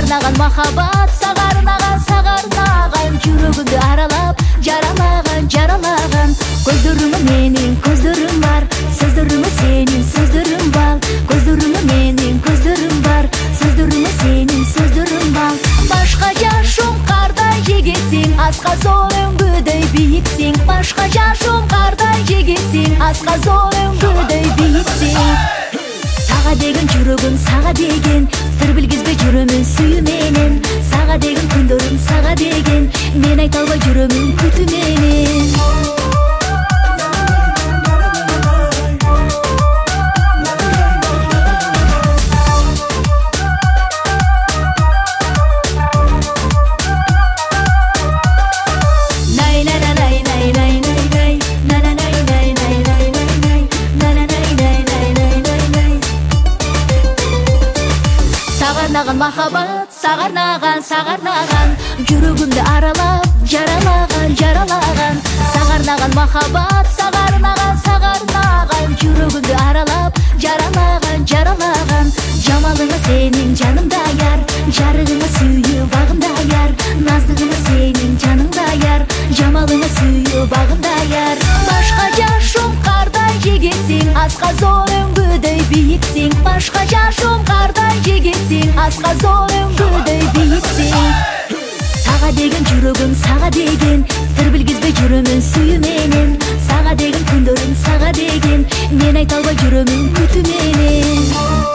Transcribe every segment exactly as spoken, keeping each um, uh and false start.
сагарнаган махаббат, сагарнаган, сагарнаган, жүрөгүмдү аралап, жаралаган, жаралаган. Көздөрүңө менин көздөрүм бар, сөздөрүңө сенин сөздөрүм бал. Көздөрүңө менин көздөрүм бар, сөздөрүңө сенин сөздөрүм бал. Башка жашум кардай жигитсиң, аска зор өңгүдөй бийиксиң. Башка жашум кардай жигитсиң, аска зор өңгүдөй бийиксиң. Сага деген жүрөгүм, сага деген сыр билгизбей жүрөмүн сүйүү менен. Сага деген күндөрүм, сага деген мен айта албай жүрөмүн күтүү менен. Сагарнаган махаббат, сагарнаган, сагарнаган, жүрөгүмдү аралап, жаралаган, жаралаган. Сагарнаган махаббат, сагарнаган, сагарнаган, жүрөгүмдү аралап, жаралаган, жаралаган. Жамалыңа сенин жанымда яр, жарыгыңа сүйүү багымда яр. Наздыгыңа сенин жаныңда яр, жамалыңа сүйүү багымда яр. Башка жашум кардай жигитсиң, аска зор өңгүдөй бийиксиң. Башка жашум кардай жигитсиң, аска зор өңгүдөй бийиксиң. Сага деген жүрөгүм, сага деген сыр билгизбей жүрөмүн сүйүү менен. Сага деген күндөрүм, сага деген мен айта албай жүрөмүн күтүү менен.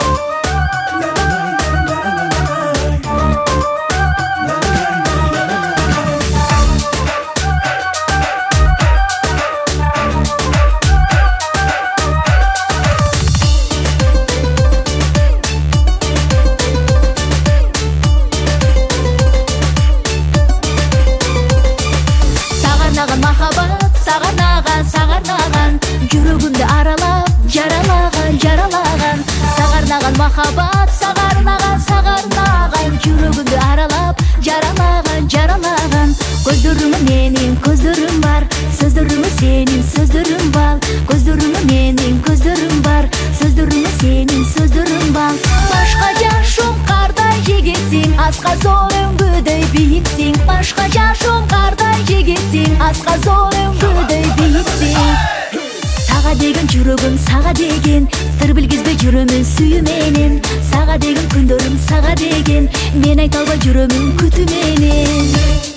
Махаббат, сагарнаган, сагарнаган, жүрөгүмдү аралап, жаралаган, жаралаган. Сагарнаган махаббат, сагарнаган, сагарнаган, жүрөгүмдү аралап, жаралаган, жаралаган. Көздөрүңө менин көздөрүм бар, сөздөрүңө сенин сөздөрүм бал. Көздөрүңө менин көздөрүм бар, сөздөрүңө сенин сөздөрүм бал. Башка жашум кардай жигитсиң, аска зор өңгүдөй бийиксиң. Башка жашум кардай жигитсиң, аска зор өңгүдөй бийиксиң. Сага деген жүрөгүм, сага деген сыр билгизбей жүрөмүн сүйүү менен. Сага деген күндөрүм, сага деген мен айта албай жүрөмүн күтүү менен.